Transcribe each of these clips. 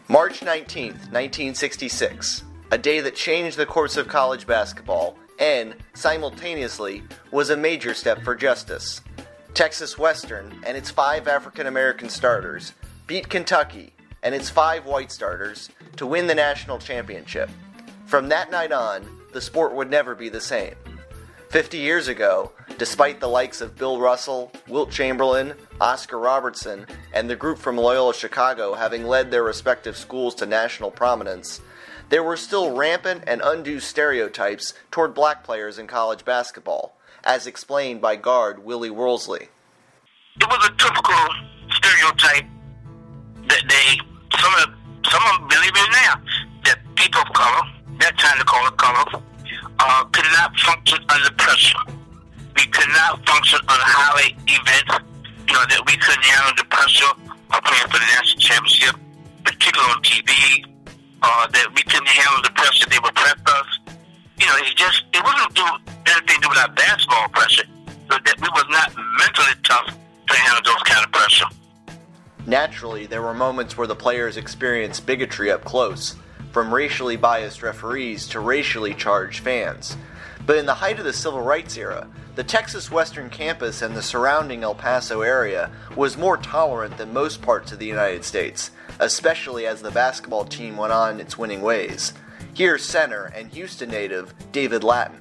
March 19th, 1966, a day that changed the course of college basketball and, simultaneously, was a major step for justice. Texas Western and its 5 African-American starters beat Kentucky and its 5 white starters to win the national championship. From that night on, the sport would never be the same. 50 years ago, despite the likes of Bill Russell, Wilt Chamberlain, Oscar Robertson, and the group from Loyola Chicago having led their respective schools to national prominence, there were still rampant and undue stereotypes toward black players in college basketball, as explained by guard Willie Worsley. It was a typical stereotype that some of them believe in now, that people of color, that time they call it color, could not function under pressure. We could not function on highlight events, that we couldn't handle the pressure of playing for the national championship, particularly on TV, that we couldn't handle the pressure they would press us. It wasn't anything to do with our basketball pressure, so that we was not mentally tough to handle those kind of pressure. Naturally, there were moments where the players experienced bigotry up close, from racially biased referees to racially charged fans. But in the height of the Civil Rights era, the Texas Western campus and the surrounding El Paso area was more tolerant than most parts of the United States, especially as the basketball team went on its winning ways. Here's center and Houston native David Lattin.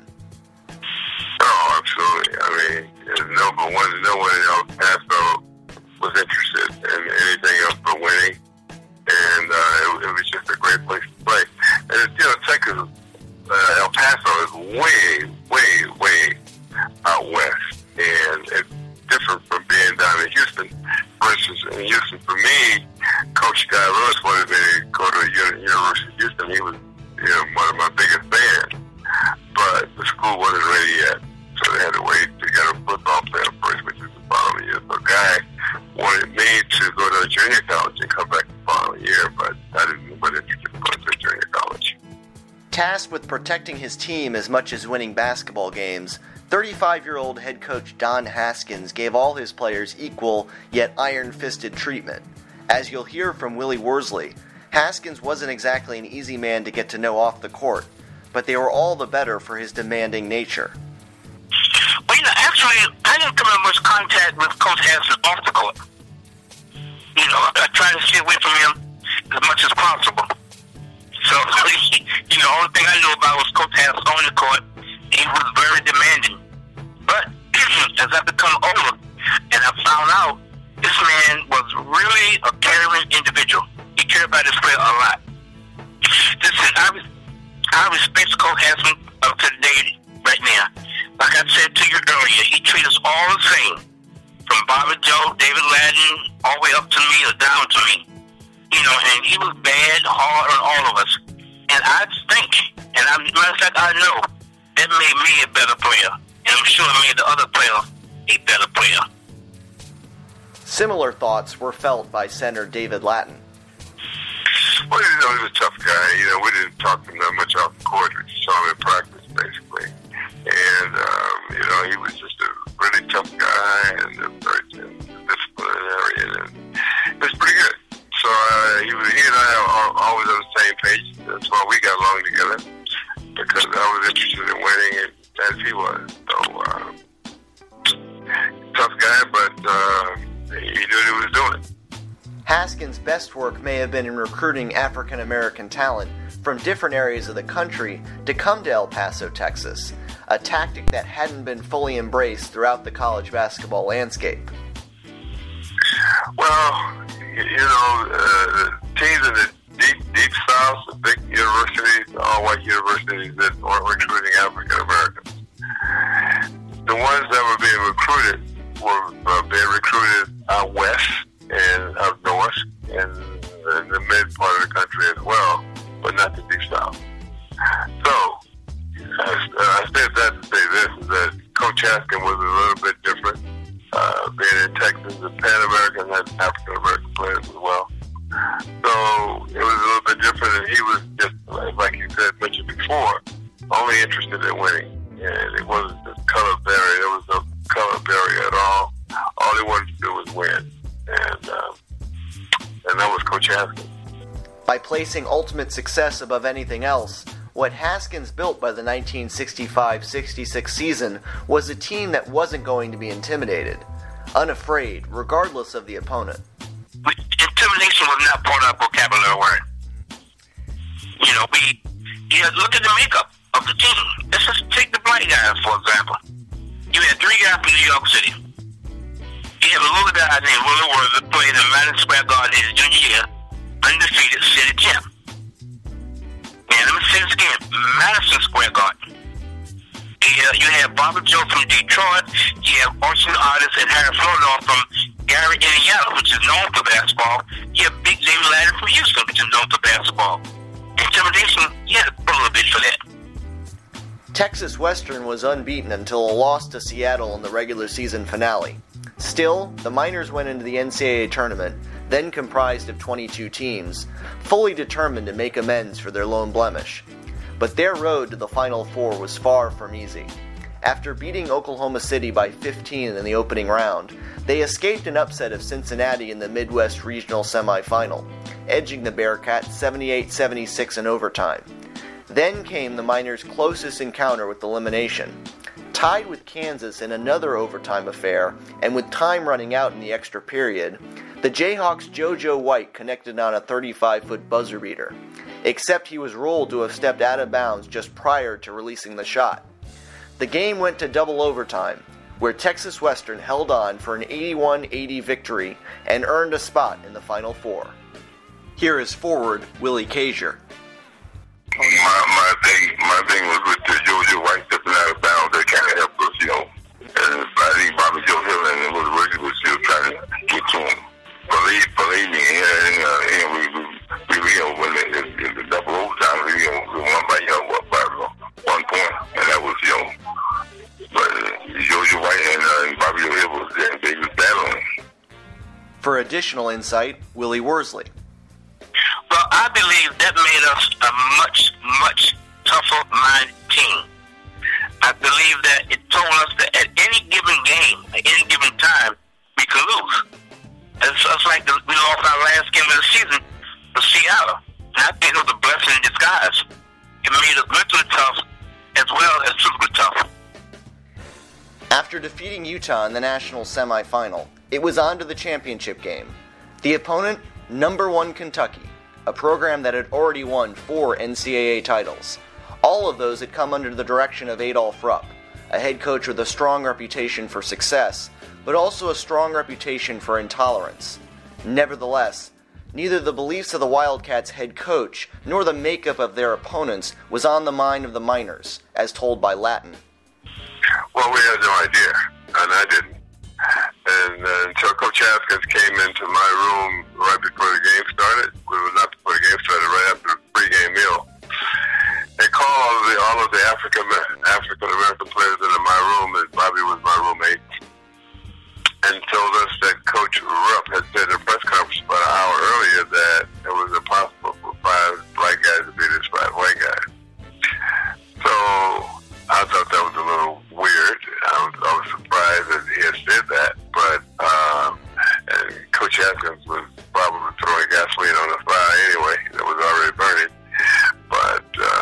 Oh, absolutely. No one in El Paso was interested in anything else but winning, and it was just a great place to play. And Texas, El Paso is way out west, and it's different from being down in Houston. For instance, in Houston, for me, Coach Guy Lewis wanted me to go to University of Houston. He was one of my biggest fans, but the school wasn't ready yet, so they had to wait to get a football player first, which is the following year. So Guy wanted me to go to a junior college and come back the following year, but I didn't want interested in going to junior college. Tasked with protecting his team as much as winning basketball games, 35-year-old head coach Don Haskins gave all his players equal yet iron-fisted treatment. As you'll hear from Willie Worsley, Haskins wasn't exactly an easy man to get to know off the court, but they were all the better for his demanding nature. Well, actually, I didn't come in much contact with Coach Haskins off the court. I tried to stay away from him as much as possible. So, the only thing I knew about was Coach Haskins on the court. He was very demanding. But as I become older, and I found out this man was really a caring individual. He cared about his player a lot. Listen, I respect Coach Haskins up to the day right now. Like I said to you earlier, he treats us all the same. From Bobby Joe, David Lattin, all the way up to me or down to me. And he was bad, hard on all of us. And I think, matter of fact, I know, that made me a better player. And I'm sure it made the other player a better player. Similar thoughts were felt by center David Lattin. Well, he was a tough guy. We didn't talk to him that much off the court. We just saw him in practice, basically. And, he was just a really tough guy and a very disciplinary. And it was pretty good. So he and I are always on the same page. That's why we got along together, because I was interested in winning as he was. So, tough guy, but he knew what he was doing. Haskins' best work may have been in recruiting African-American talent from different areas of the country to come to El Paso, Texas, a tactic that hadn't been fully embraced throughout the college basketball landscape. Well, teams in the deep south, the big universities, all white universities that weren't recruiting African Americans. The ones that were being recruited were being recruited out west and up north and in the mid part of the country as well, but not the deep south. So, I said that to say this, is that Coach Haskins was a little bit different. Being in Texas, the Pan American had African American players as well. So it was a little bit different, and he was just, like you said, mentioned before, only interested in winning. And it wasn't this color barrier. There was no color barrier at all. All he wanted to do was win. And that was Coach Haskins. By placing ultimate success above anything else, what Haskins built by the 1965-66 season was a team that wasn't going to be intimidated, unafraid, regardless of the opponent. Intimidation was not part of our vocabulary word. Look at the makeup of the team. Let's just take the black guys, for example. You had 3 guys from New York City. You have a little guy named Willie Worth that played in Madison Square Garden in his junior year, undefeated city champ. And let me say this again, Madison Square Garden. You have Bobby Joe from Detroit. You have Orson Artist and Harry Flournoy from Gary, Indiana, which is known for basketball. You have Big David Laddie from Houston, which is known for basketball. Intimidation, you had to put a little bit for that. Texas Western was unbeaten until a loss to Seattle in the regular season finale. Still, the Miners went into the NCAA tournament, then comprised of 22 teams, fully determined to make amends for their lone blemish. But their road to the Final Four was far from easy. After beating Oklahoma City by 15 in the opening round, they escaped an upset of Cincinnati in the Midwest Regional Semifinal, edging the Bearcats 78-76 in overtime. Then came the Miners' closest encounter with elimination. Tied with Kansas in another overtime affair, and with time running out in the extra period, the Jayhawks' JoJo White connected on a 35-foot buzzer beater, except he was ruled to have stepped out of bounds just prior to releasing the shot. The game went to double overtime, where Texas Western held on for an 81-80 victory and earned a spot in the Final Four. Here is forward Willie Cazier. My thing was with the JoJo White stepping out of bounds. That kind of helped us, And I think Bobby Joe Hill and Willie Worthy was still trying to get to him. Believe me, when in the double overtime, we won by 1 point, and that was But JoJo White and Bobby Joe Hill was there. They was battling. For additional insight, Willie Worsley. Well, I believe that made us a much, much tougher minded team. I believe that it told us that at any given game, at any given time, we could lose. It's like we lost our last game of the season to Seattle. And I think it was a blessing in disguise. It made us mentally tough as well as physically tough. After defeating Utah in the national semifinal, it was on to the championship game. The opponent, number 1 Kentucky, a program that had already won 4 NCAA titles. All of those had come under the direction of Adolph Rupp, a head coach with a strong reputation for success, but also a strong reputation for intolerance. Nevertheless, neither the beliefs of the Wildcats' head coach nor the makeup of their opponents was on the mind of the Miners, as told by Latin. Well, we had no idea, and I didn't. And until Coach Haskins came into my room right before the game started, not before the game started, right after the pregame meal, they called all of the African American players into my room, and Bobby was my roommate, and told us that Coach Rupp had said in a press conference about an hour earlier that it was impossible for 5 black guys to beat his 5 white guys. So I thought that was a little weird. I was surprised that he had said that, but and Coach Haskins was probably throwing gasoline on the fire anyway that was already burning. But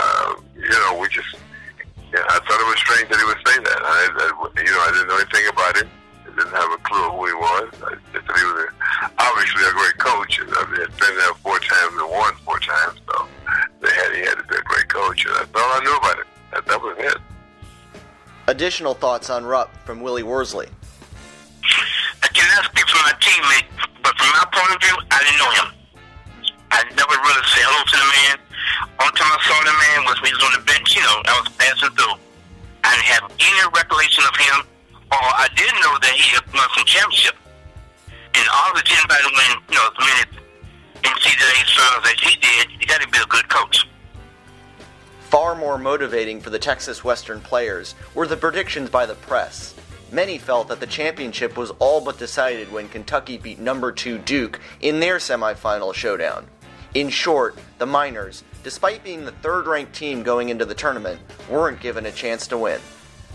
I thought it was strange that he would say that. I didn't know anything about him. I didn't have a clue who he was. I just thought he was obviously a great coach. And he had been there 4 times and won 4 times, so he had to be a great coach. And that's all I knew about it. That was it. Additional thoughts on Rupp from Willie Worsley. I cannot speak for my teammate, but from my point of view, I didn't know him. I never really said hello to the man. Only time I saw the man was when he was on the bench. I was passing through. I didn't have any recollection of him, or I did know that he had won some championship. And obviously, anybody win, as many NCAA finals as he did, you got to be a good coach. Far more motivating for the Texas Western players were the predictions by the press. Many felt that the championship was all but decided when Kentucky beat number 2 Duke in their semifinal showdown. In short, the Miners, despite being the 3rd-ranked team going into the tournament, weren't given a chance to win.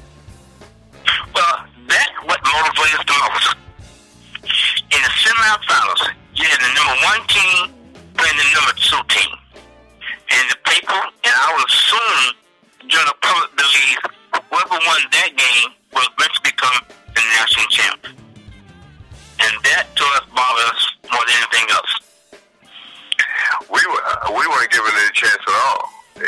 Well, that's what motivated us the most. In the semifinals, you had the number 1 team playing the number 2 team. game will eventually become the national champ. And that to us bothers us more than anything else. We weren't given any chance at all.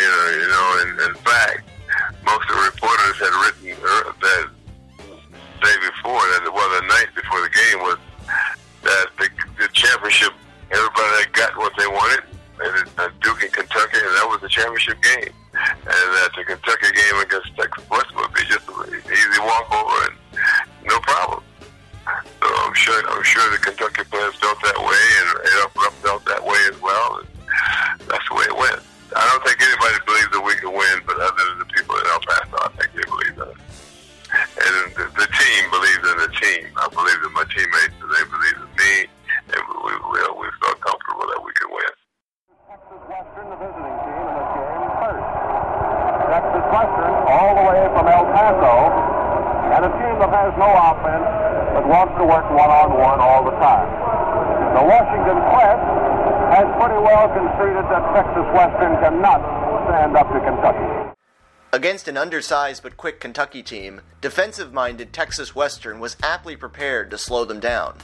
In fact, most of the reporters had written that day before, the night before the game, was that the championship, everybody had got what they wanted, and Duke and Kentucky, and that was the championship game. And that the Kentucky game against Texas Western would be just an easy walkover and no problem. So I'm sure the Kentucky players felt that way, and Rupp felt that way as well. And that's the way it went. I don't think anybody believes that we can win, but other than the people in El Paso, I think they believe that. And the team believes in the team. I believe in my teammates, and they believe in me, and we felt comfortable that we could win. Texas Western, the visiting team in this game, first. Texas Western, all the way from El Paso, and a team that has no offense, but wants to work one-on-one all the time. The Washington Press has pretty well conceded that Texas Western cannot stand up to Kentucky. Against an undersized but quick Kentucky team, defensive-minded Texas Western was aptly prepared to slow them down.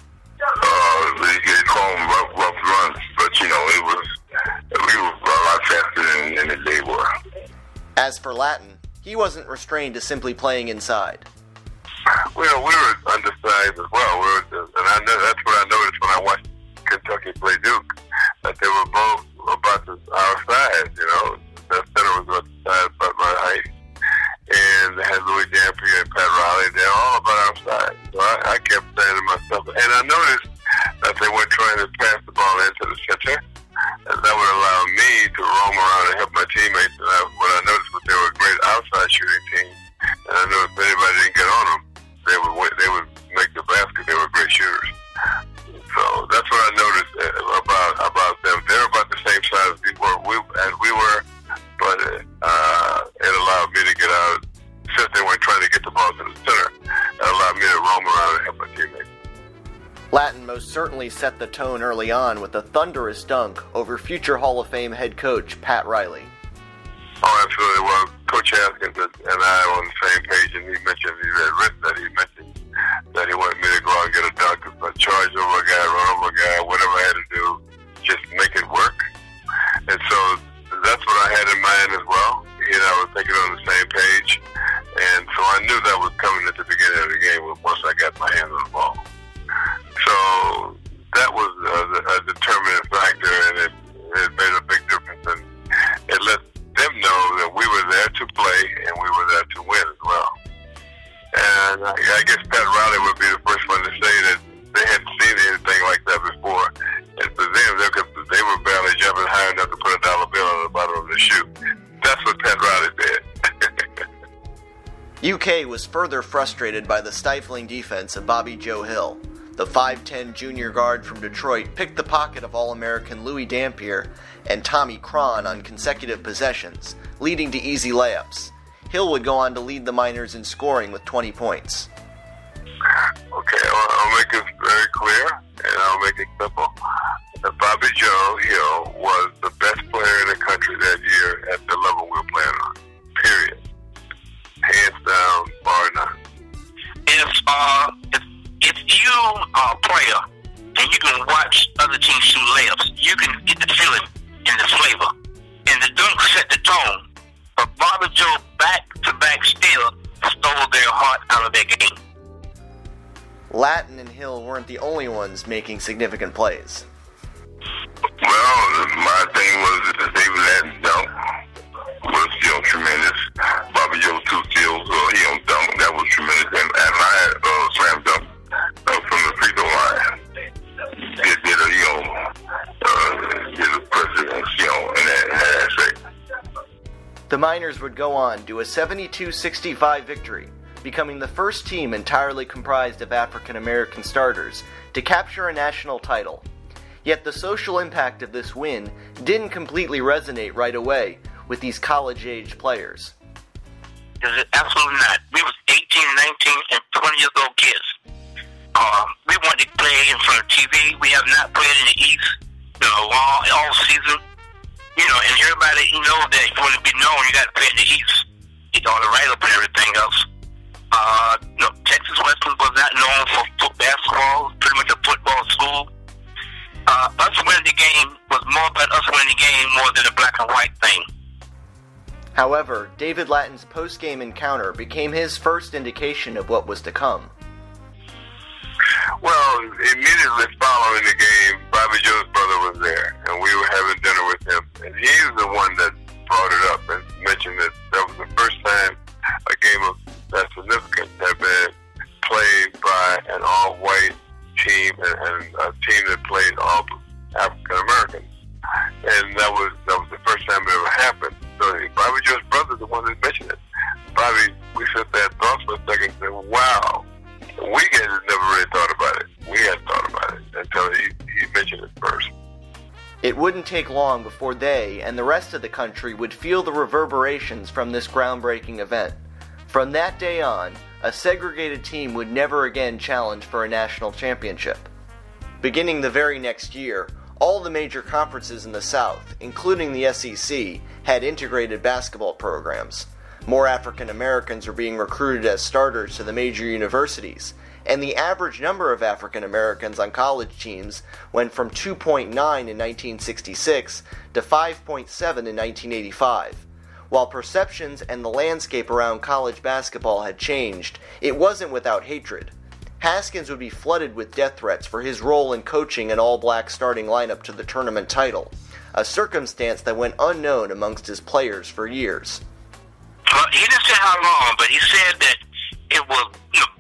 They call them rough runs, but we were a lot faster than they were. As for Latin, he wasn't restrained to simply playing inside. Well, we were undersized as well. That's what I noticed when I watched Kentucky play Duke, that they were both about our size, The center was about the size, about my height. And they had Louis Dampier and Pat Riley. They're all about our size. So I kept saying to myself, and I noticed that they weren't trying to pass the ball into the center, and that would allow me to roam around and help my teammates. And what I noticed was they were a great outside shooting team. And I knew if anybody didn't get on them, they would make the basket. They were great shooters. So that's what I noticed about them. They're about the same size as we were, but it allowed me to get out. Since they weren't trying to get the ball to the center, it allowed me to roam around and help my teammates. Latin most certainly set the tone early on with a thunderous dunk over future Hall of Fame head coach Pat Riley. Oh, absolutely. Well, Coach Haskins and I were on the same page, and he had written that he wanted me to go out and get a dunk, charge over a guy, run over a guy, whatever I had to do, just make it work. And so that's what I had in mind as well. He and I were thinking on the same page. And so I knew that was coming at the beginning of the game once I got my hands on the ball. So that was a determining factor, and it made a big difference. And it let them know that we were there to play and we were there to win as well. And I guess Pat Riley would be the first one to say that they hadn't seen anything like that before. And for them, they were barely jumping high enough to put a dollar bill on the bottom of the shoe. That's what Pat Riley did. UK was further frustrated by the stifling defense of Bobby Joe Hill. The 5'10 junior guard from Detroit picked the pocket of All-American Louis Dampier and Tommy Cron on consecutive possessions, leading to easy layups. Hill would go on to lead the Miners in scoring with 20 points. Okay, I'll make it very clear, and I'll make it simple. Bobby Joe Hill was the best player in the country that year at the level we were playing on. Period. Hands down, bar none. If you are a player and you can watch other teams shoot layups, you can get the feeling and the flavor. And the dunk set the tone. But Bobby Joe back-to-back still stole their heart out of their game. Latin and Hill weren't the only ones making significant plays. Well, my thing was that David Lattin's dunk was still tremendous. Bobby Joe's two steals, he on dunk, that was tremendous. And I had slam dunk from the free throw line. Did a president, in that aspect. The Miners would go on to a 72-65 victory, becoming the first team entirely comprised of African-American starters to capture a national title. Yet the social impact of this win didn't completely resonate right away with these college-age players. Absolutely not. We was 18, 19, and 20 years old kids. We wanted to play in front of TV. We have not played in the East, all season. And everybody knows that if you want to be known, you got to play in the East. All the write-up and everything else. thing more than a black and white thing. However, David Lattin's post-game encounter became his first indication of what was to come. Well, immediately following the game, Bobby Joe's brother was there, and we were having dinner with him. And he's the one that brought it up and mentioned that was the first time a game of that significance had been played by an all-white team and a team that played all African Americans. And that was the first time it ever happened. So Bobby Joe's brother is the one that mentioned it. Bobby, we sat there and thought for a second and said, wow. We guys had never really thought about it. We hadn't thought about it until he mentioned it first. It wouldn't take long before they and the rest of the country would feel the reverberations from this groundbreaking event. From that day on, a segregated team would never again challenge for a national championship. Beginning the very next year, all the major conferences in the South, including the SEC, had integrated basketball programs. More African Americans were being recruited as starters to the major universities, and the average number of African Americans on college teams went from 2.9 in 1966 to 5.7 in 1985. While perceptions and the landscape around college basketball had changed, it wasn't without hatred. Haskins would be flooded with death threats for his role in coaching an all-black starting lineup to the tournament title, a circumstance that went unknown amongst his players for years. Well, he didn't say how long, but he said that it was,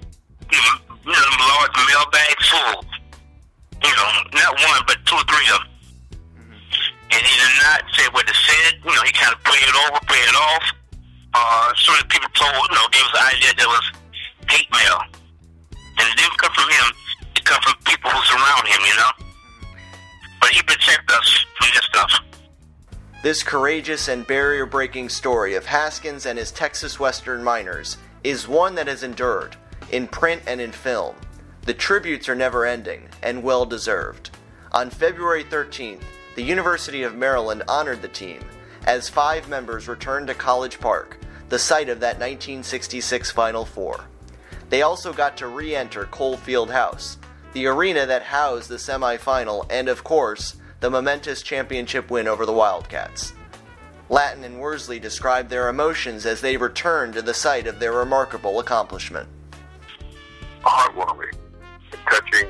large mailbags full. Not one, but two or three of them. And he did not say what it said. He kind of played it off. So that people gave us the idea that it was hate mail. And it didn't come from him. It come from people who surround him, But he protected us from this stuff. This courageous and barrier-breaking story of Haskins and his Texas Western Miners is one that has endured, in print and in film. The tributes are never-ending, and well-deserved. On February 13th, the University of Maryland honored the team, as 5 members returned to College Park, the site of that 1966 Final Four. They also got to re-enter Cole Field House, the arena that housed the semifinal and, of course, the momentous championship win over the Wildcats. Lattin and Worsley described their emotions as they returned to the site of their remarkable accomplishment. Heartwarming, touching,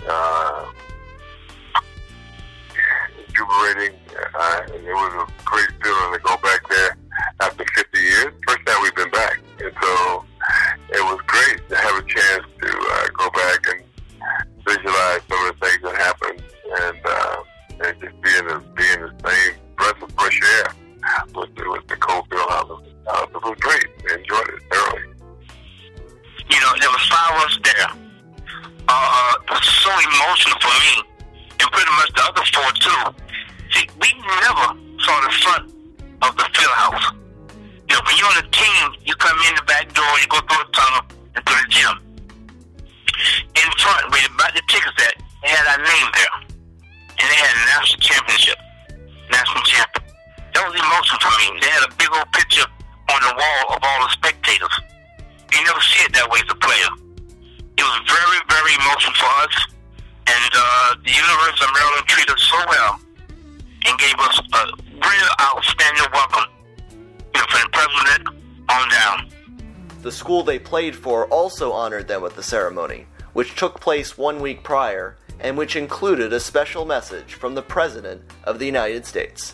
jubilating, and it was a great feeling to go back there after 50 years. First time we've been back, and so it was great to have a chance to go back and visualize some of the things that happened, and just be in the same breath of fresh air with the Cole Field House. It was great. I enjoyed it thoroughly. There was 5 of us there. It was so emotional for me, and pretty much the other 4 too. See, we never saw the front of the field house. When you're on a team, you come in the back door, you go through the tunnel, and through the gym. In front, where about the tickets at, they had our name there. And they had a national championship. National champion. That was emotional for me. They had a big old picture on the wall of all the spectators. You never see it that way as a player. It was very, very emotional for us. And the University of Maryland treated us so well and gave us a real outstanding welcome. From the president on down. The school they played for also honored them with the ceremony, which took place 1 week prior, and which included a special message from the President of the United States.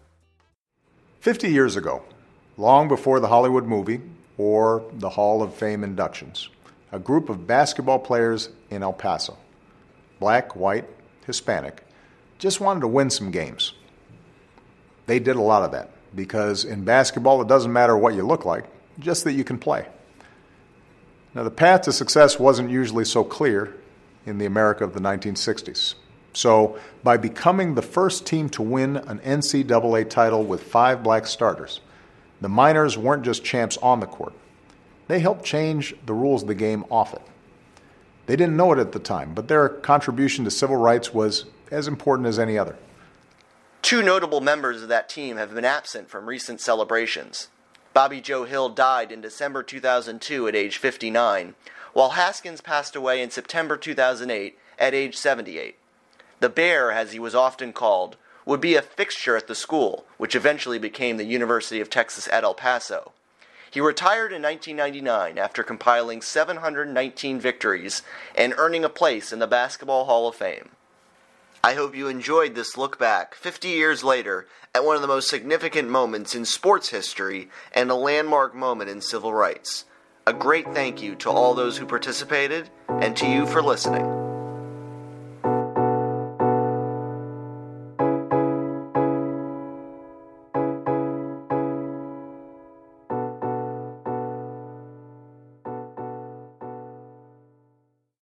50 years ago, long before the Hollywood movie or the Hall of Fame inductions, a group of basketball players in El Paso, black, white, Hispanic, just wanted to win some games. They did a lot of that, because in basketball it doesn't matter what you look like, just that you can play. Now, the path to success wasn't usually so clear in the America of the 1960s. So, by becoming the first team to win an NCAA title with 5 black starters, the Miners weren't just champs on the court. They helped change the rules of the game off it. They didn't know it at the time, but their contribution to civil rights was as important as any other. 2 notable members of that team have been absent from recent celebrations. Bobby Joe Hill died in December 2002 at age 59, while Haskins passed away in September 2008 at age 78. The Bear, as he was often called, would be a fixture at the school, which eventually became the University of Texas at El Paso. He retired in 1999 after compiling 719 victories and earning a place in the Basketball Hall of Fame. I hope you enjoyed this look back 50 years later at one of the most significant moments in sports history and a landmark moment in civil rights. A great thank you to all those who participated and to you for listening.